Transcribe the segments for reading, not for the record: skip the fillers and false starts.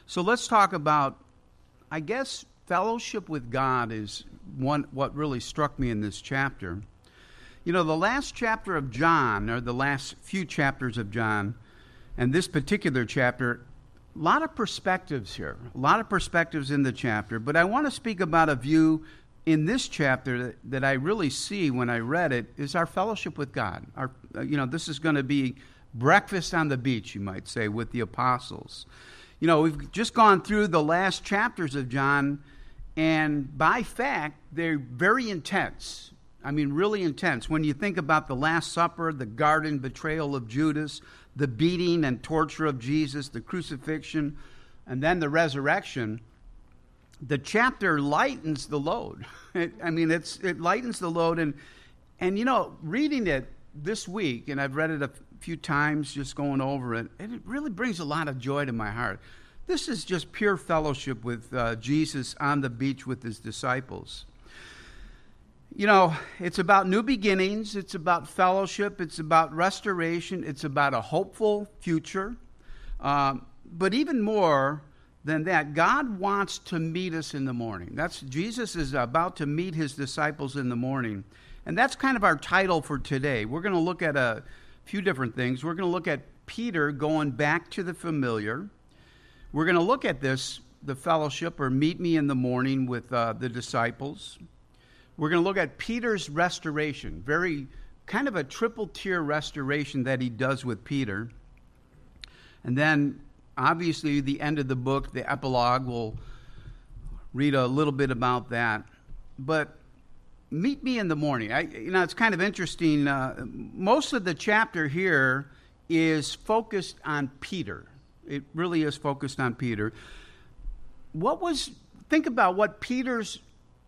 So let's talk about, I guess, fellowship with God is what really struck me in this chapter. You know, the last chapter of John, or the last few chapters of John, and this particular chapter, a lot of perspectives here, a lot of perspectives in the chapter, but I want to speak about a view in this chapter that I really see when I read it, is our fellowship with God. This is going to be breakfast on the beach, you might say, with the apostles. You know, we've just gone through the last chapters of John, and by fact, they're very intense. I mean, really intense. When you think about the Last Supper, the garden betrayal of Judas, the beating and torture of Jesus, the crucifixion, and then the resurrection, the chapter lightens the load. It lightens the load. And you know, reading it this week, and I've read it a few times just going over it, and it really brings a lot of joy to my heart. This is just pure fellowship with Jesus on the beach with his disciples. You know, it's about new beginnings, it's about fellowship, it's about restoration, it's about a hopeful future. But even more than that, God wants to meet us in the morning. Jesus is about to meet his disciples in the morning. And that's kind of our title for today. We're going to look at a few different things. We're going to look at Peter going back to the familiar. We're going to look at the fellowship, or meet me in the morning with the disciples. We're going to look at Peter's restoration, very kind of a triple tier restoration that he does with Peter. And then, obviously, the end of the book, the epilogue, we'll read a little bit about that. But meet me in the morning. It's kind of interesting. Most of the chapter here is focused on Peter. It really is focused on Peter. Think about what Peter's,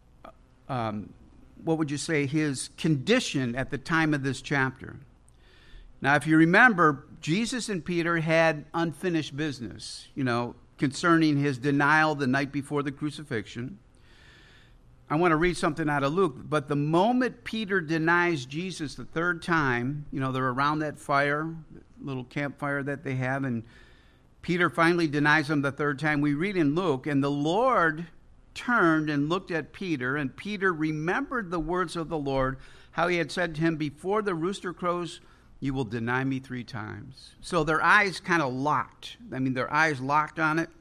what would you say, his condition at the time of this chapter. Now, if you remember, Jesus and Peter had unfinished business, concerning his denial the night before the crucifixion. I want to read something out of Luke. But the moment Peter denies Jesus the third time, they're around that fire, little campfire that they have, and Peter finally denies him the third time. We read in Luke, and the Lord turned and looked at Peter, and Peter remembered the words of the Lord, how he had said to him, before the rooster crows, you will deny me 3 times. So their eyes kind of locked. Their eyes locked on it.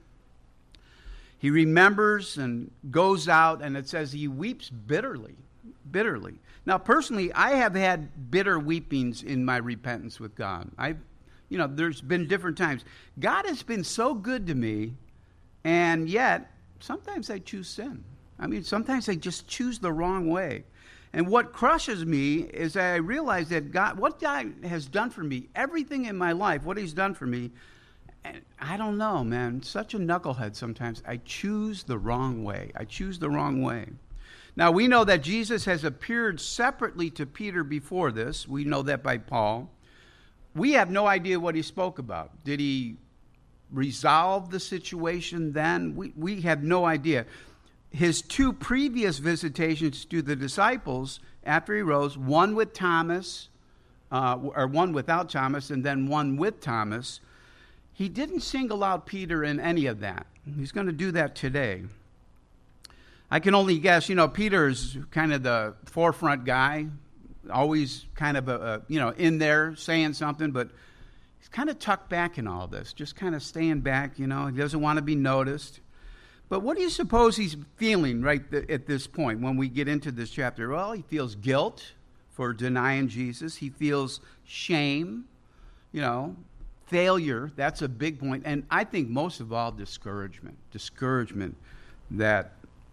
He remembers and goes out, and it says he weeps bitterly. Now, personally, I have had bitter weepings in my repentance with God. There's been different times. God has been so good to me, and yet sometimes I choose sin. Sometimes I just choose the wrong way. And what crushes me is I realize that what God has done for me, everything in my life, what he's done for me, and I don't know, man, such a knucklehead sometimes. I choose the wrong way. Now, we know that Jesus has appeared separately to Peter before this. We know that by Paul. We have no idea what he spoke about. Did he resolve the situation then? We have no idea. His 2 previous visitations to the disciples after he rose, one with Thomas, or one without Thomas, and then one with Thomas, he didn't single out Peter in any of that. He's going to do that today. I can only guess, Peter's kind of the forefront guy, always kind of, in there saying something, but he's kind of tucked back in all this, just kind of staying back, he doesn't want to be noticed. But what do you suppose he's feeling at this point when we get into this chapter? Well, he feels guilt for denying Jesus. He feels shame, failure. That's a big point. And I think most of all, discouragement that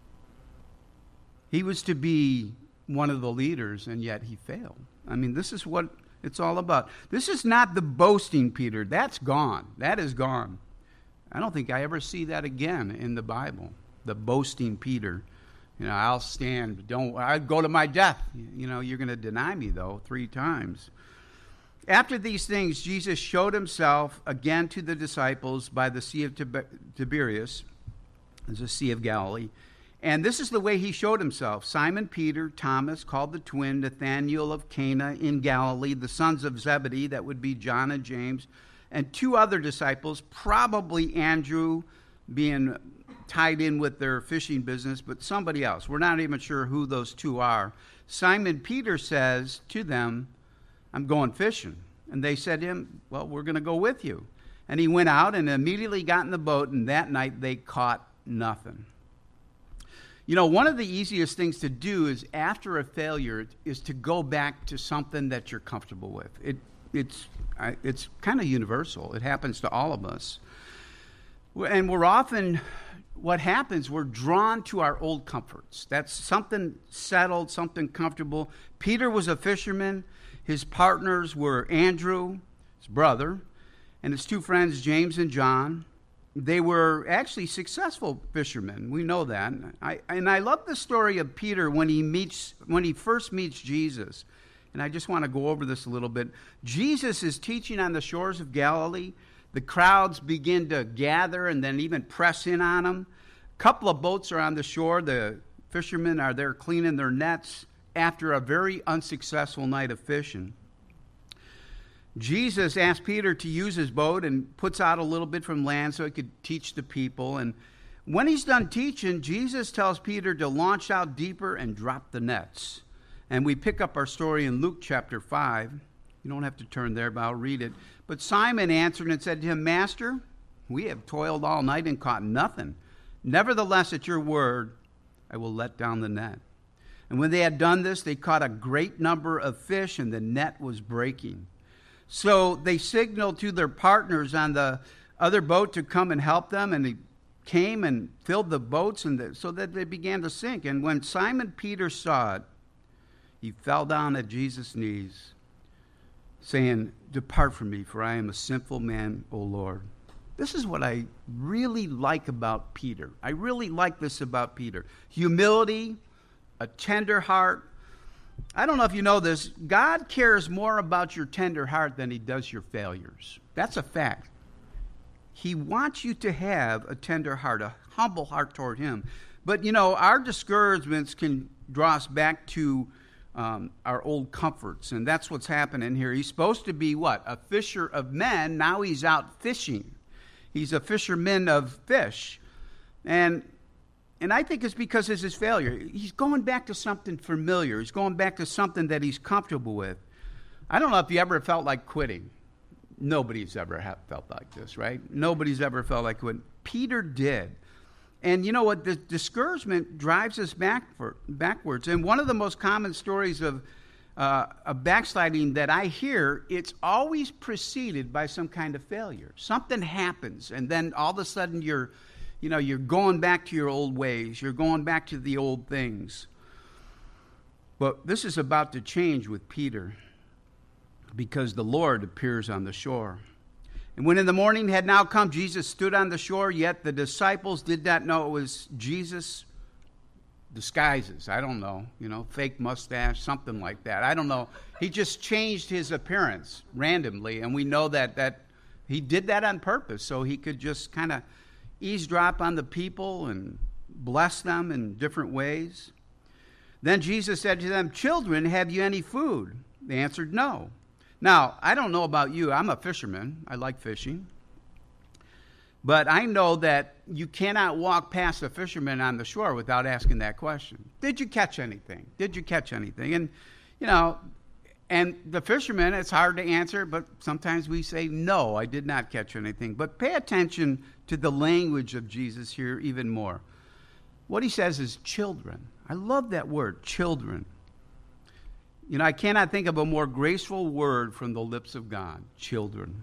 he was to be one of the leaders, and yet he failed. This is what it's all about. This is not the boasting Peter. That's gone. That is gone. I don't think I ever see that again in the Bible, the boasting Peter. I'll stand. I'll go to my death. You're going to deny me, though, 3 times. After these things, Jesus showed himself again to the disciples by the Sea of Tiberias, the Sea of Galilee. And this is the way he showed himself. Simon Peter, Thomas, called the twin, Nathanael of Cana in Galilee, the sons of Zebedee, that would be John and James, and 2 other disciples, probably Andrew, being tied in with their fishing business, but somebody else. We're not even sure who those two are. Simon Peter says to them, I'm going fishing. And they said to him, well, we're going to go with you. And he went out and immediately got in the boat, and that night they caught nothing. You know, one of the easiest things to do is after a failure is to go back to something that you're comfortable with. It's kind of universal. It happens to all of us. And we're often, what happens, we're drawn to our old comforts. That's something settled, something comfortable. Peter was a fisherman. His partners were Andrew, his brother, and his two friends, James and John. They were actually successful fishermen. We know that. And I love the story of Peter when he first meets Jesus. And I just want to go over this a little bit. Jesus is teaching on the shores of Galilee. The crowds begin to gather and then even press in on him. A couple of boats are on the shore. The fishermen are there cleaning their nets after a very unsuccessful night of fishing. Jesus asked Peter to use his boat and puts out a little bit from land so he could teach the people. And when he's done teaching, Jesus tells Peter to launch out deeper and drop the nets. And we pick up our story in Luke chapter 5. You don't have to turn there, but I'll read it. But Simon answered and said to him, Master, we have toiled all night and caught nothing. Nevertheless, at your word, I will let down the net. And when they had done this, they caught a great number of fish, and the net was breaking. So they signaled to their partners on the other boat to come and help them, and they came and filled the boats so that they began to sink. And when Simon Peter saw it, he fell down at Jesus' knees, saying, Depart from me, for I am a sinful man, O Lord. This is what I really like about Peter. I really like this about Peter. Humility, a tender heart. I don't know if you know this. God cares more about your tender heart than he does your failures. That's a fact. He wants you to have a tender heart, a humble heart toward him. But, you know, our discouragements can draw us back to our old comforts, and that's what's happening here. He's supposed to be what? A fisher of men. Now he's out fishing. He's a fisherman of fish. And I think it's because of his failure. He's going back to something familiar. He's going back to something that he's comfortable with. I don't know if you ever felt like quitting. Nobody's ever felt like this, right? Nobody's ever felt like quitting. Peter did. And you know what? The discouragement drives us backwards. And one of the most common stories of backsliding that I hear, it's always preceded by some kind of failure. Something happens, and then all of a sudden you're going back to your old ways. You're going back to the old things. But this is about to change with Peter, because the Lord appears on the shore. And when in the morning had now come, Jesus stood on the shore, yet the disciples did not know it was Jesus. Disguises, I don't know, fake mustache, something like that. I don't know. He just changed his appearance randomly, and we know that he did that on purpose, so he could just kind of eavesdrop on the people and bless them in different ways. Then Jesus said to them, Children, have you any food? They answered, No. Now, I don't know about you. I'm a fisherman. I like fishing. But I know that you cannot walk past a fisherman on the shore without asking that question. Did you catch anything? Did you catch anything? And, and the fisherman, it's hard to answer, but sometimes we say, no, I did not catch anything. But pay attention to the language of Jesus here even more. What he says is children. I love that word, children. I cannot think of a more graceful word from the lips of God, children.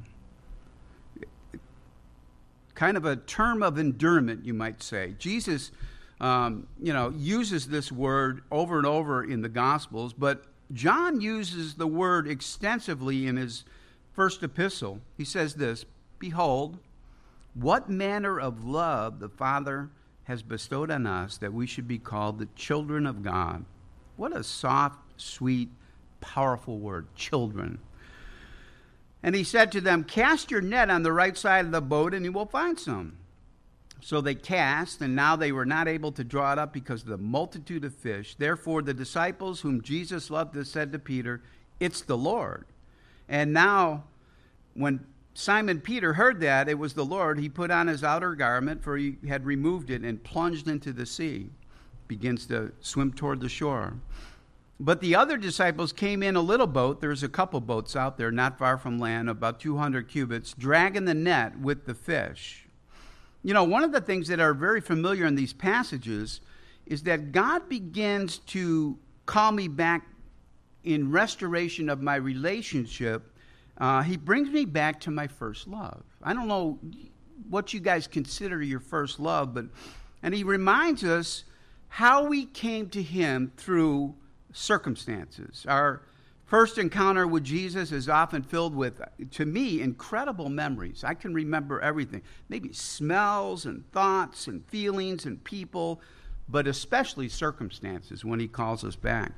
Kind of a term of endearment, you might say. Jesus, uses this word over and over in the Gospels, but John uses the word extensively in his first epistle. He says this, Behold, what manner of love the Father has bestowed on us that we should be called the children of God. What a soft, sweet, powerful word, children. And he said to them, Cast your net on the right side of the boat, and you will find some. So they cast, and now they were not able to draw it up because of the multitude of fish. Therefore the disciples whom Jesus loved said to Peter, It's the Lord. And now, when Simon Peter heard that it was the Lord, he put on his outer garment, for he had removed it, and plunged into the sea. Begins to swim toward the shore. But the other disciples came in a little boat. There's a couple boats out there not far from land, about 200 cubits, dragging the net with the fish. You know, one of the things that are very familiar in these passages is that God begins to call me back in restoration of my relationship. He brings me back to my first love. I don't know what you guys consider your first love, and he reminds us how we came to him through circumstances. Our first encounter with Jesus is often filled with, to me, incredible memories. I can remember everything, maybe smells and thoughts and feelings and people, but especially circumstances when he calls us back.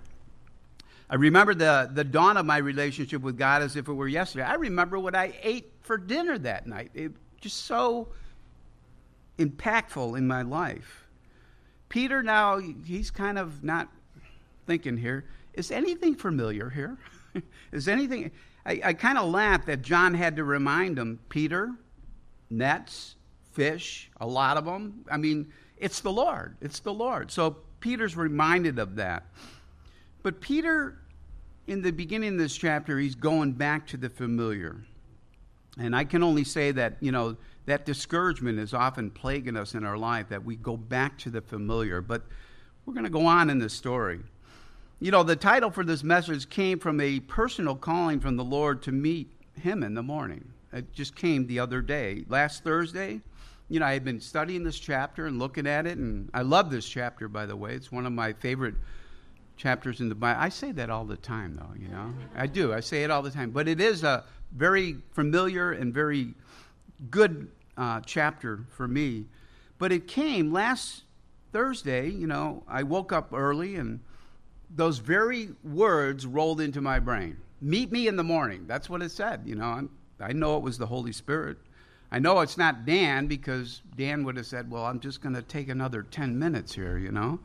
I remember the dawn of my relationship with God as if it were yesterday. I remember what I ate for dinner that night. It just so impactful in my life. Peter now, he's kind of not thinking here, is anything familiar here? Is anything? I kind of laughed that John had to remind him, Peter, nets, fish, a lot of them. I mean, it's the Lord. It's the Lord. So Peter's reminded of that. But Peter, in the beginning of this chapter, he's going back to the familiar. And I can only say that, that discouragement is often plaguing us in our life, that we go back to the familiar. But we're going to go on in this story. The title for this message came from a personal calling from the Lord to meet him in the morning. It just came the other day. Last Thursday, I had been studying this chapter and looking at it, and I love this chapter, by the way. It's one of my favorite chapters in the Bible. I say that all the time, though, I do. I say it all the time. But it is a very familiar and very good chapter for me. But it came last Thursday. I woke up early, and those very words rolled into my brain. Meet me in the morning. That's what it said. I know it was the Holy Spirit. I know it's not Dan, because Dan would have said, well, I'm just going to take another 10 minutes here,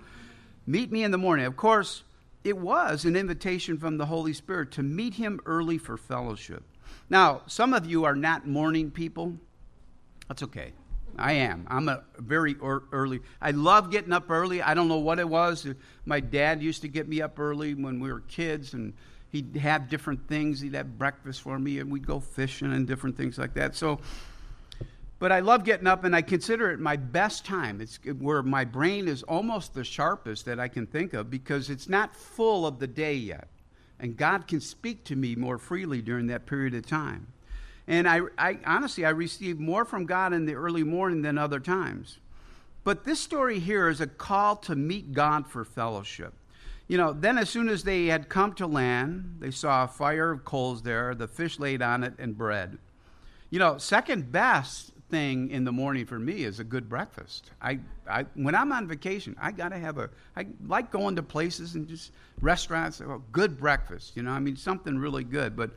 Meet me in the morning. Of course, it was an invitation from the Holy Spirit to meet him early for fellowship. Now, some of you are not morning people. That's okay. I am. I'm a very early. I love getting up early. I don't know what it was. My dad used to get me up early when we were kids, and he'd have different things. He'd have breakfast for me, and we'd go fishing and different things like that. But I love getting up, and I consider it my best time. It's where my brain is almost the sharpest that I can think of, because it's not full of the day yet. And God can speak to me more freely during that period of time. And I honestly, I receive more from God in the early morning than other times. But this story here is a call to meet God for fellowship. Then as soon as they had come to land, they saw a fire of coals there, the fish laid on it, and bread. Second best thing in the morning for me is a good breakfast. When I'm on vacation, I like going to places and just restaurants, good breakfast, something really good. But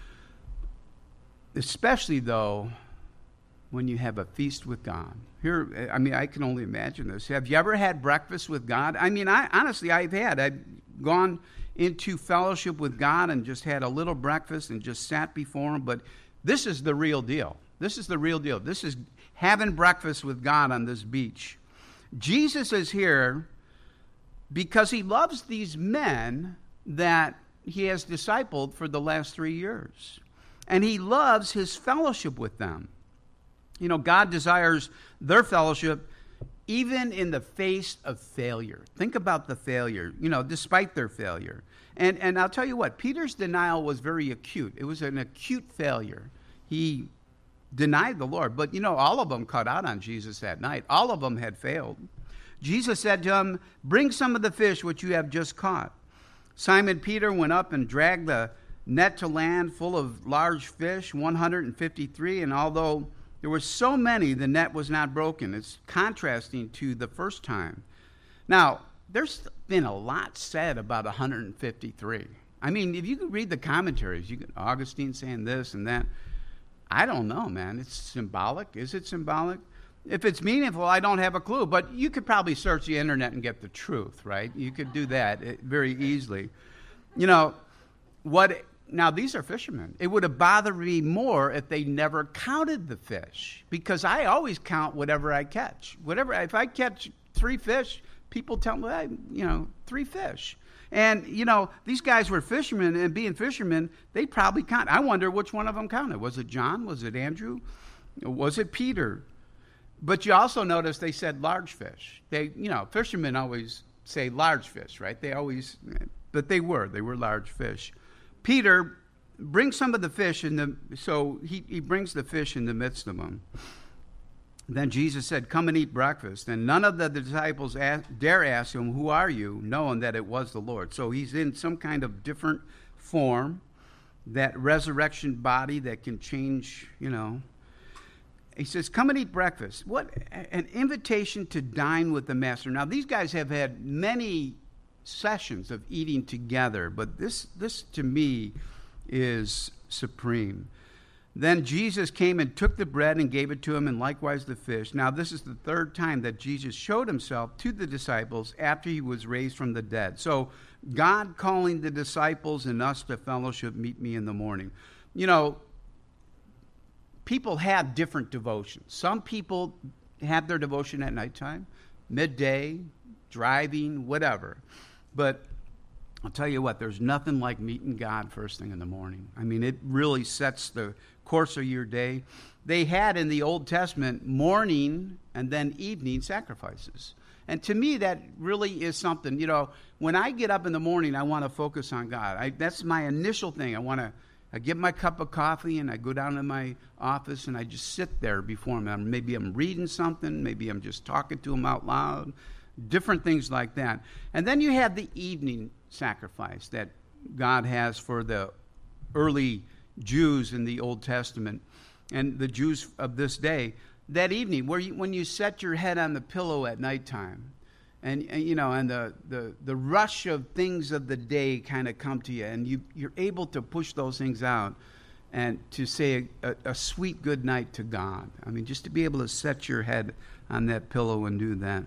especially, though, when you have a feast with God. Here, I can only imagine this. Have you ever had breakfast with God? I've gone into fellowship with God and just had a little breakfast and just sat before him, but this is the real deal. This is the real deal. This is having breakfast with God on this beach. Jesus is here because he loves these men that he has discipled for the last 3 years. And he loves his fellowship with them. God desires their fellowship even in the face of failure. Think about the failure, despite their failure. And I'll tell you what, Peter's denial was very acute. It was an acute failure. He denied the Lord. But, all of them cut out on Jesus that night. All of them had failed. Jesus said to him, bring some of the fish which you have just caught. Simon Peter went up and dragged the net to land full of large fish, 153, and although there were so many, the net was not broken. It's contrasting to the first time. Now, there's been a lot said about 153. If you could read the commentaries, Augustine saying this and that. I don't know, man. It's symbolic. Is it symbolic? If it's meaningful, I don't have a clue. But you could probably search the internet and get the truth, right? You could do that very easily. What Now, these are fishermen. It would have bothered me more if they never counted the fish, because I always count whatever I catch. If I catch 3 fish, people tell me, 3 fish. And, these guys were fishermen, and being fishermen, they probably count. I wonder which one of them counted. Was it John? Was it Andrew? Was it Peter? But you also notice they said large fish. Fishermen always say large fish, right? But they were large fish. Peter brings some of the fish so he brings the fish in the midst of them. Then Jesus said, "Come and eat breakfast." And none of the disciples dare ask him, "Who are you?" knowing that it was the Lord. So he's in some kind of different form, that resurrection body that can change, He says, "Come and eat breakfast." What an invitation to dine with the Master. Now, these guys have had many sessions of eating together, but this to me is supreme. Then Jesus came and took the bread and gave it to him, and likewise the fish. Now, this is the 3rd time that Jesus showed himself to the disciples after he was raised from the dead. So God calling the disciples and us to fellowship, meet me in the morning. People have different devotions. Some people have their devotion at nighttime, midday, driving, whatever. But I'll tell you what, there's nothing like meeting God first thing in the morning. I mean, it really sets the course of your day. They had in the Old Testament morning and then evening sacrifices. And to me, that really is something. When I get up in the morning, I want to focus on God. That's my initial thing. I get my cup of coffee and I go down to my office and I just sit there before him. Maybe I'm reading something. Maybe I'm just talking to him out loud. Different things like that. And then you have the evening sacrifice that God has for the early Jews in the Old Testament and the Jews of this day. That evening, when you set your head on the pillow at nighttime, and the rush of things of the day kind of come to you, and you're able to push those things out and to say a sweet good night to God. I mean, just to be able to set your head on that pillow and do that.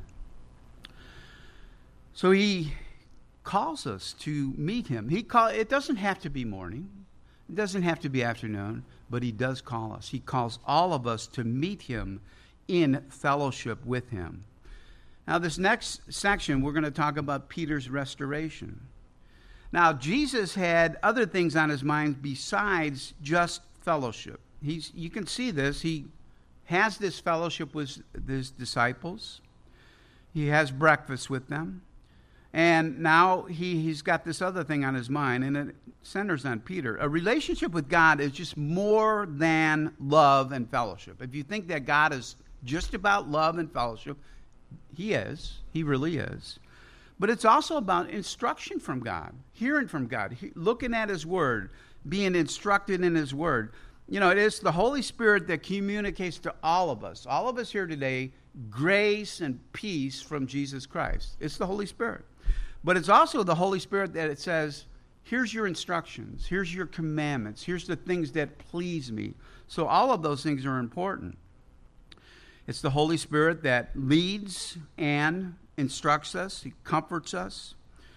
So he calls us to meet him. It doesn't have to be morning. It doesn't have to be afternoon, but he does call us. He calls all of us to meet him in fellowship with him. Now, this next section, we're going to talk about Peter's restoration. Now, Jesus had other things on his mind besides just fellowship. You can see this. He has this fellowship with his disciples. He has breakfast with them. And now he's got this other thing on his mind, and it centers on Peter. A relationship with God is just more than love and fellowship. If you think that God is just about love and fellowship, he is. He really is. But it's also about instruction from God, hearing from God, looking at his word, being instructed in his word. It is the Holy Spirit that communicates to all of us here today, grace and peace from Jesus Christ. It's the Holy Spirit. But it's also the Holy Spirit that it says, here's your instructions, here's your commandments, here's the things that please me. So all of those things are important. It's the Holy Spirit that leads and instructs us, he comforts us.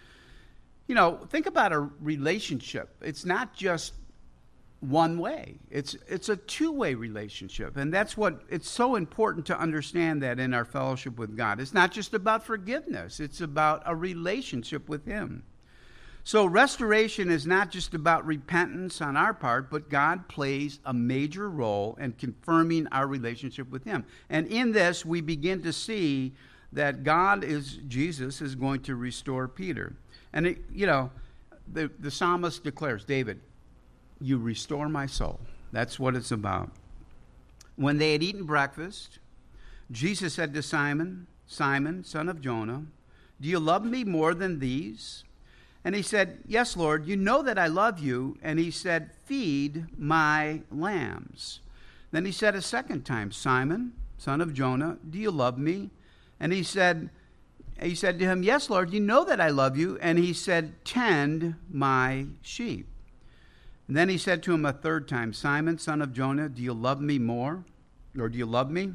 Think about a relationship. It's not just one way. It's a two-way relationship. And that's what it's so important to understand that in our fellowship with God. It's not just about forgiveness. It's about a relationship with him. So restoration is not just about repentance on our part, but God plays a major role in confirming our relationship with him. And in this, we begin to see that Jesus is going to restore Peter. And the psalmist declares, David, you restore my soul. That's what it's about. When they had eaten breakfast, Jesus said to Simon, Simon, son of Jonah, do you love me more than these? And he said, yes, Lord, you know that I love you. And he said, feed my lambs. Then he said a second time, Simon, son of Jonah, do you love me? And he said to him, yes, Lord, you know that I love you. And he said, tend my sheep. And then he said to him a third time, Simon, son of Jonah, do you love me more? Or do you love me?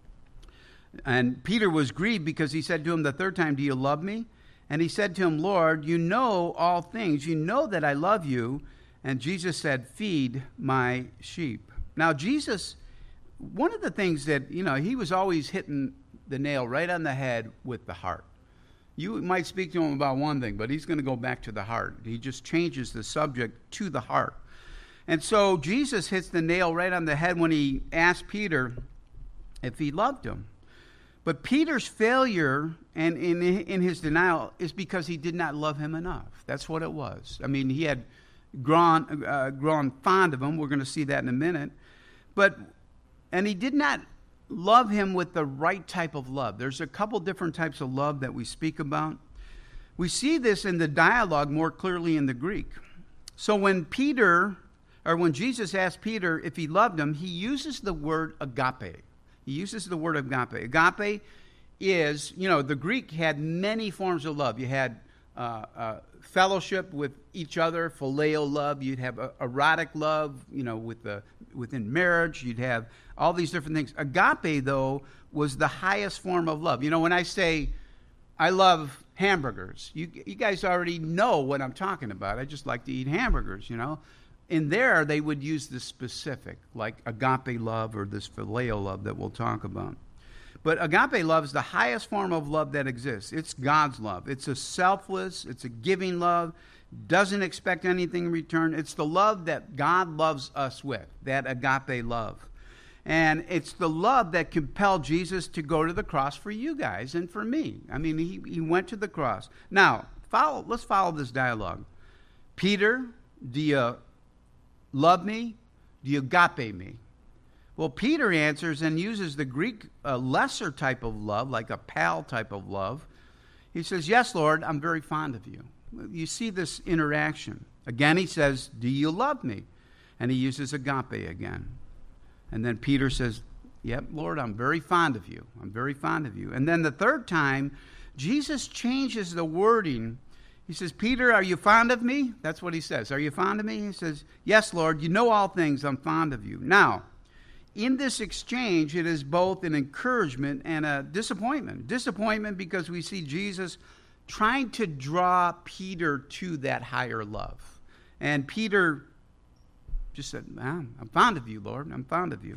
And Peter was grieved because he said to him the third time, do you love me? And he said to him, Lord, you know all things. You know that I love you. And Jesus said, feed my sheep. Now, Jesus, one of the things that, he was always hitting the nail right on the head with the heart. You might speak to him about one thing, but he's going to go back to the heart. He just changes the subject to the heart. And so Jesus hits the nail right on the head when he asked Peter if he loved him. But Peter's failure and in his denial is because he did not love him enough. That's what it was. I mean, he had grown fond of him. We're going to see that in a minute. And he did not love him with the right type of love. There's a couple different types of love that we speak about. We see this in the dialogue more clearly in the Greek. So when Jesus asked Peter if he loved him, he uses the word agape. He uses the word agape. Agape is, the Greek had many forms of love. You had fellowship with each other, phileo love. You'd have erotic love, within marriage. You'd have all these different things. Agape, though, was the highest form of love. When I say I love hamburgers, you guys already know what I'm talking about. I just like to eat hamburgers, In there, they would use the specific, like agape love or this phileo love that we'll talk about. But agape love is the highest form of love that exists. It's God's love. It's a selfless, it's a giving love, doesn't expect anything in return. It's the love that God loves us with, that agape love. And it's the love that compelled Jesus to go to the cross for you guys and for me. I mean, he went to the cross. Now, let's follow this dialogue. Peter, do you love me? Do you agape me? Well, Peter answers and uses the Greek lesser type of love, like a pal type of love. He says, yes, Lord, I'm very fond of you. You see this interaction. Again, he says, do you love me? And he uses agape again. And then Peter says, yep, Lord, I'm very fond of you. I'm very fond of you. And then the third time, Jesus changes the wording. He says, Peter, are you fond of me? That's what he says. Are you fond of me? He says, yes, Lord, you know all things. I'm fond of you. Now, in this exchange, it is both an encouragement and a disappointment. Disappointment because we see Jesus trying to draw Peter to that higher love. And Peter just said, I'm fond of you, Lord. I'm fond of you.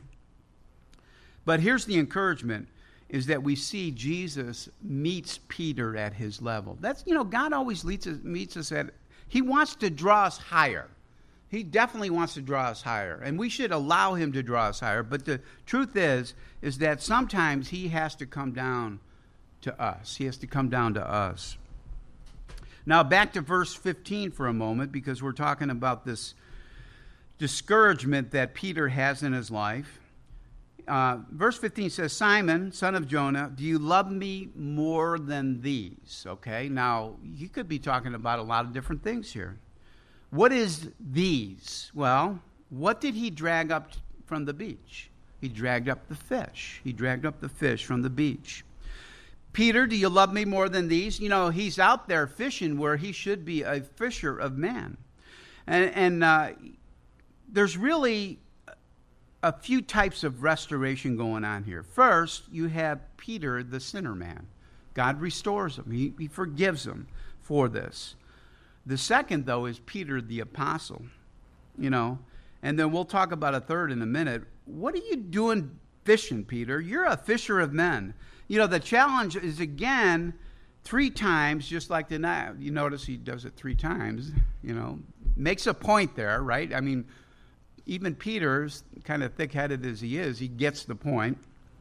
But here's the encouragement, is that we see Jesus meets Peter at his level. That's, God always meets us at, he wants to draw us higher. He definitely wants to draw us higher, and we should allow him to draw us higher. But the truth is that sometimes he has to come down to us. He has to come down to us. Now, back to verse 15 for a moment, because we're talking about this discouragement that Peter has in his life. Verse 15 says, Simon, son of Jonah, do you love me more than these? Okay, now, you could be talking about a lot of different things here. What is these? Well, what did he drag up from the beach? He dragged up the fish. He dragged up the fish from the beach. Peter, do you love me more than these? He's out there fishing where he should be a fisher of men. And there's really a few types of restoration going on here. First, you have Peter, the sinner man. God restores him. He forgives him for this. The second, though, is Peter the apostle, and then we'll talk about a third in a minute. What are you doing fishing, Peter? You're a fisher of men. The challenge is, again, 3 times, just like the night. You notice he does it 3 times, makes a point there, right? I mean, even Peter's kind of thick-headed as he is, he gets the point.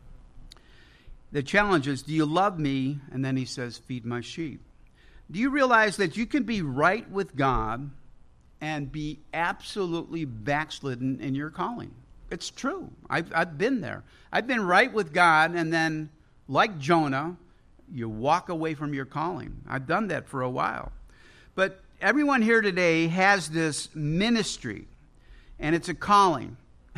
The challenge is, do you love me? And then he says, feed my sheep. Do you realize that you can be right with God and be absolutely backslidden in your calling? It's true. I've been there. I've been right with God, and then, like Jonah, you walk away from your calling. I've done that for a while. But everyone here today has this ministry, and it's a calling.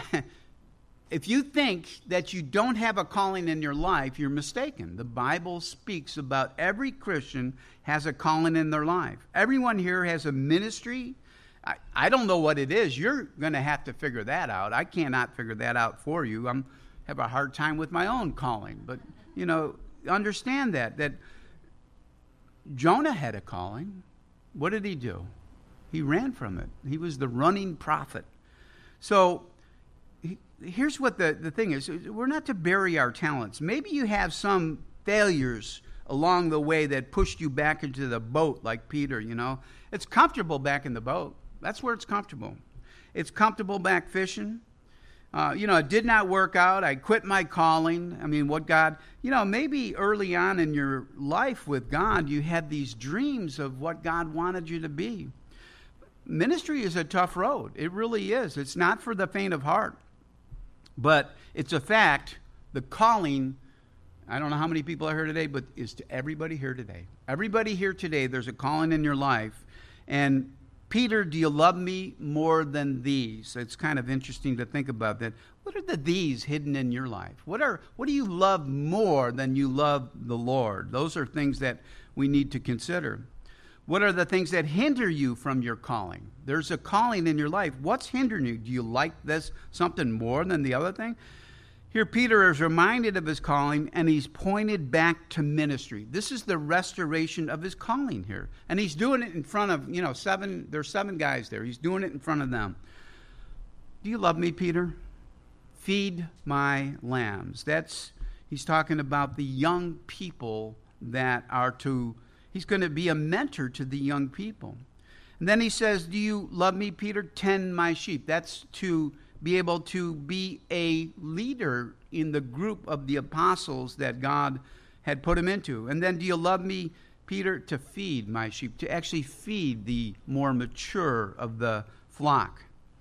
If you think that you don't have a calling in your life, you're mistaken. The Bible speaks about every Christian has a calling in their life. Everyone here has a ministry. I don't know what it is. You're going to have to figure that out. I cannot figure that out for you. I have a hard time with my own calling. But, understand that Jonah had a calling. What did he do? He ran from it. He was the running prophet. So here's what the thing is. We're not to bury our talents. Maybe you have some failures along the way that pushed you back into the boat like Peter, It's comfortable back in the boat. That's where it's comfortable. It's comfortable back fishing. It did not work out. I quit my calling. I mean, what God, maybe early on in your life with God, you had these dreams of what God wanted you to be. Ministry is a tough road. It really is. It's not for the faint of heart. But it's a fact, the calling, I don't know how many people are here today, but is to everybody here today. Everybody here today, there's a calling in your life. And Peter, do you love me more than these? It's kind of interesting to think about that. What are the these hidden in your life? What do you love more than you love the Lord? Those are things that we need to consider. What are the things that hinder you from your calling? There's a calling in your life. What's hindering you? Do you like this something more than the other thing? Here Peter is reminded of his calling, and he's pointed back to ministry. This is the restoration of his calling here. And he's doing it in front of, there's 7 guys there. He's doing it in front of them. Do you love me, Peter? Feed my lambs. He's talking about the young people that are to, he's going to be a mentor to the young people. And then he says, do you love me, Peter? Tend my sheep. That's to be able to be a leader in the group of the apostles that God had put him into. And then, do you love me, Peter? To feed my sheep, to actually feed the more mature of the flock.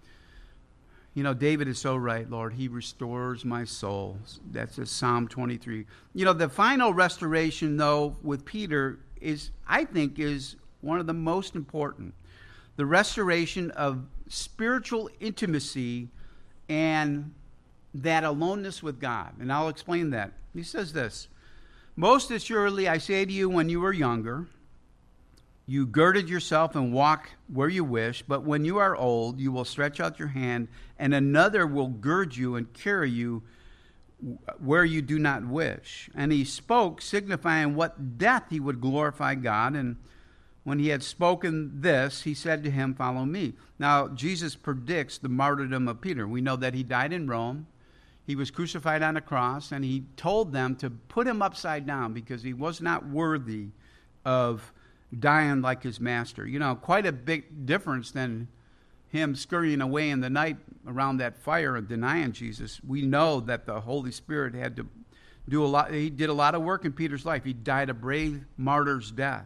David is so right, Lord. He restores my soul. That's a Psalm 23. The final restoration, though, with Peter I think, is one of the most important. The restoration of spiritual intimacy and that aloneness with God. And I'll explain that. He says this, most assuredly I say to you, when you were younger, you girded yourself and walk where you wish, but when you are old, you will stretch out your hand, and another will gird you and carry you where you do not wish. And he spoke, signifying what death he would glorify God. And when he had spoken this, he said to him, follow me. Now, Jesus predicts the martyrdom of Peter. We know that he died in Rome. He was crucified on a cross, and he told them to put him upside down because he was not worthy of dying like his master. Quite a big difference than him scurrying away in the night around that fire and denying Jesus. We know that the Holy Spirit had to do a lot. He did a lot of work in Peter's life. He died a brave martyr's death.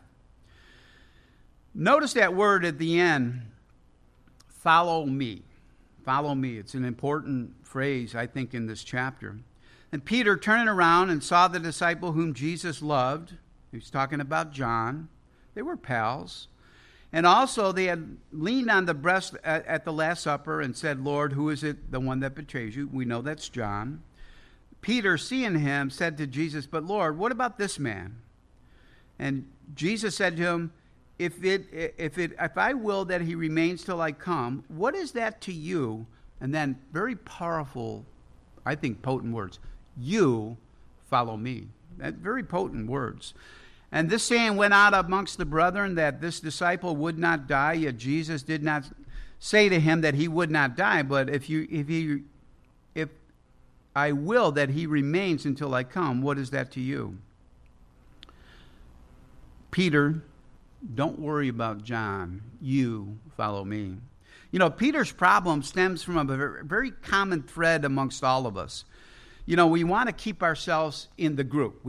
Notice that word at the end, follow me. Follow me. It's an important phrase, I think, in this chapter. And Peter, turning around and saw the disciple whom Jesus loved. He's talking about John. They were pals. And also they had leaned on the breast at the Last Supper and said, Lord, who is it, the one that betrays you? We know that's John. Peter, seeing him, said to Jesus, but Lord, what about this man? And Jesus said to him, if I will that he remains till I come, what is that to you? And then very powerful, I think potent words. You follow me. That very potent words. And this saying went out amongst the brethren that this disciple would not die, yet Jesus did not say to him that he would not die, but if I will that he remains until I come, what is that to you? Peter, don't worry about John. You follow me. Peter's problem stems from a very common thread amongst all of us. We want to keep ourselves in the group.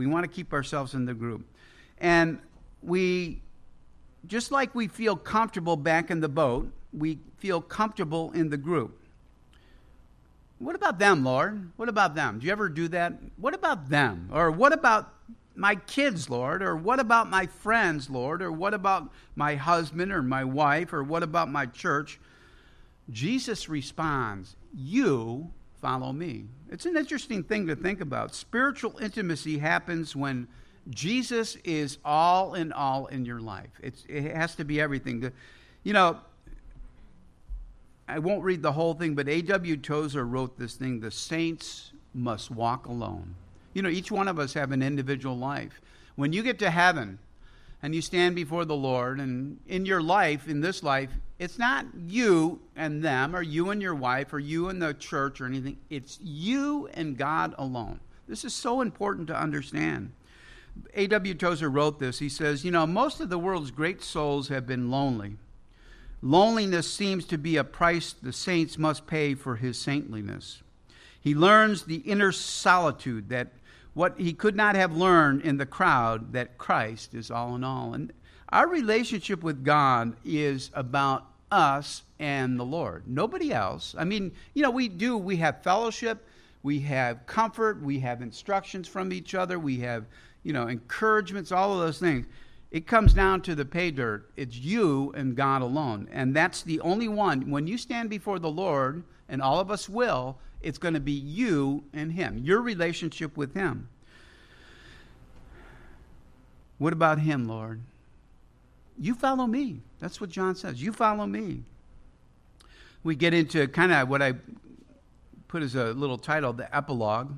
And we, just like we feel comfortable back in the boat, we feel comfortable in the group. What about them, Lord? What about them? Do you ever do that? What about them? Or what about my kids, Lord? Or what about my friends, Lord? Or what about my husband or my wife? Or what about my church? Jesus responds, you follow me. It's an interesting thing to think about. Spiritual intimacy happens when Jesus is all in your life. It has to be everything. I won't read the whole thing, but A.W. Tozer wrote this thing, the saints must walk alone. Each one of us have an individual life. When you get to heaven, and you stand before the Lord, and in your life, in this life, it's not you and them, or you and your wife, or you and the church, or anything. It's you and God alone. This is so important to understand. A.W. Tozer wrote this. He says, most of the world's great souls have been lonely. Loneliness seems to be a price the saints must pay for his saintliness. He learns the inner solitude, that what he could not have learned in the crowd, that Christ is all in all. And our relationship with God is about us and the Lord. Nobody else. I mean, we have fellowship, we have comfort, we have instructions from each other, we have, encouragements, all of those things. It comes down to the pay dirt. It's you and God alone. And that's the only one. When you stand before the Lord, and all of us will, it's going to be you and him, your relationship with him. What about him, Lord? You follow me. That's what John says. You follow me. We get into kind of what I put as a little title, the epilogue.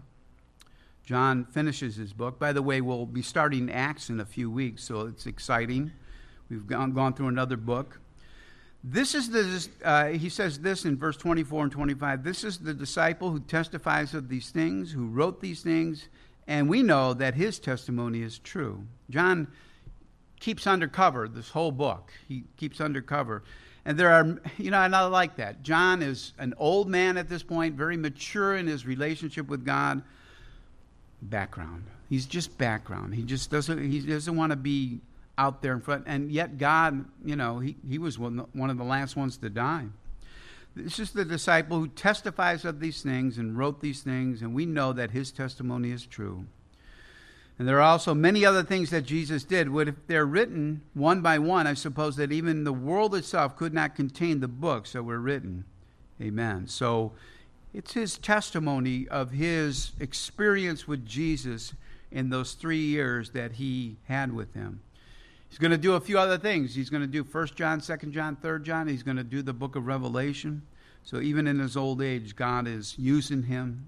John finishes his book. By the way, we'll be starting Acts in a few weeks, so it's exciting. We've gone through another book. This is he says this in verse 24 and 25. This is the disciple who testifies of these things, who wrote these things, and we know that his testimony is true. John keeps undercover this whole book. He keeps undercover. And there are, and I like that. John is an old man at this point, very mature in his relationship with God. Background. He's just background. He doesn't want to be out there in front. And yet God, he was one of the last ones to die. This is the disciple who testifies of these things and wrote these things, and we know that his testimony is true. And there are also many other things that Jesus did. But if they're written one by one, I suppose that even the world itself could not contain the books that were written. Amen. So it's his testimony of his experience with Jesus in those 3 years that he had with him. He's going to do a few other things. He's going to do 1 John, 2 John, 3 John. He's going to do the book of Revelation. So even in his old age, God is using him.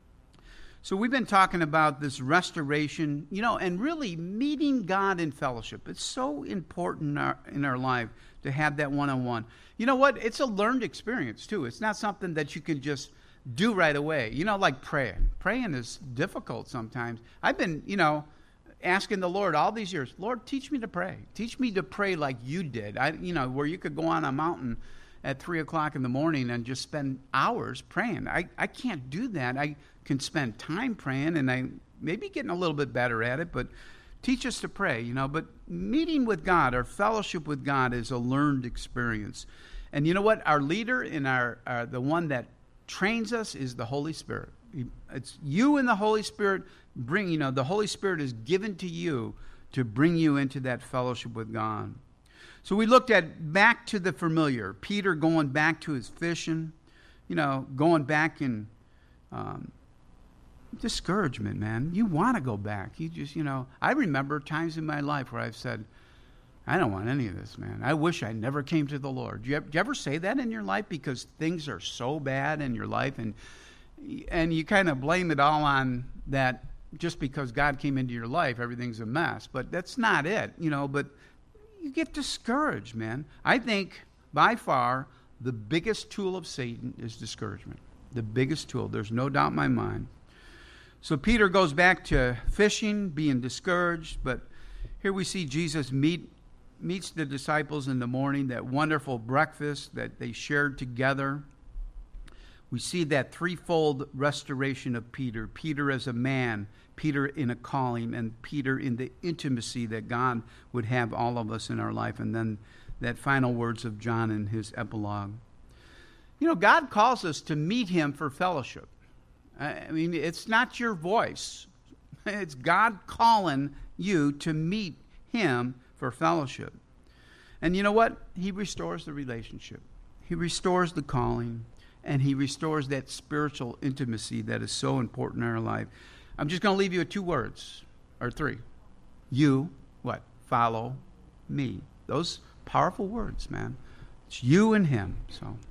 So we've been talking about this restoration, and really meeting God in fellowship. It's so important in our life to have that one-on-one. You know what? It's a learned experience, too. It's not something that you can just do right away. Like praying. Praying is difficult sometimes. I've been, asking the Lord all these years, Lord, teach me to pray. Teach me to pray like you did. Where you could go on a mountain at 3 o'clock in the morning and just spend hours praying. I can't do that. I can spend time praying, and I maybe getting a little bit better at it, but teach us to pray, But meeting with God, our fellowship with God, is a learned experience. And you know what? Our leader and the one that trains us is the Holy Spirit. It's you and the Holy Spirit the Holy Spirit is given to you to bring you into that fellowship with God. So we looked at back to the familiar. Peter going back to his fishing, going back in discouragement, man. You want to go back. You just, I remember times in my life where I've said, I don't want any of this, man. I wish I never came to the Lord. Do you ever say that in your life because things are so bad in your life, and you kind of blame it all on that just because God came into your life, everything's a mess. But that's not it, but you get discouraged, man. I think by far the biggest tool of Satan is discouragement. The biggest tool. There's no doubt in my mind. So Peter goes back to fishing, being discouraged, but here we see Jesus meets the disciples in the morning, that wonderful breakfast that they shared together. We see that threefold restoration of Peter. Peter as a man, Peter in a calling, and Peter in the intimacy that God would have all of us in our life. And then that final words of John in his epilogue. God calls us to meet him for fellowship. I mean, it's not your voice. It's God calling you to meet him for fellowship. And you know what? He restores the relationship. He restores the calling. And he restores that spiritual intimacy that is so important in our life. I'm just going to leave you with 2 words, or 3. You, what? Follow me. Those powerful words, man. It's you and him. So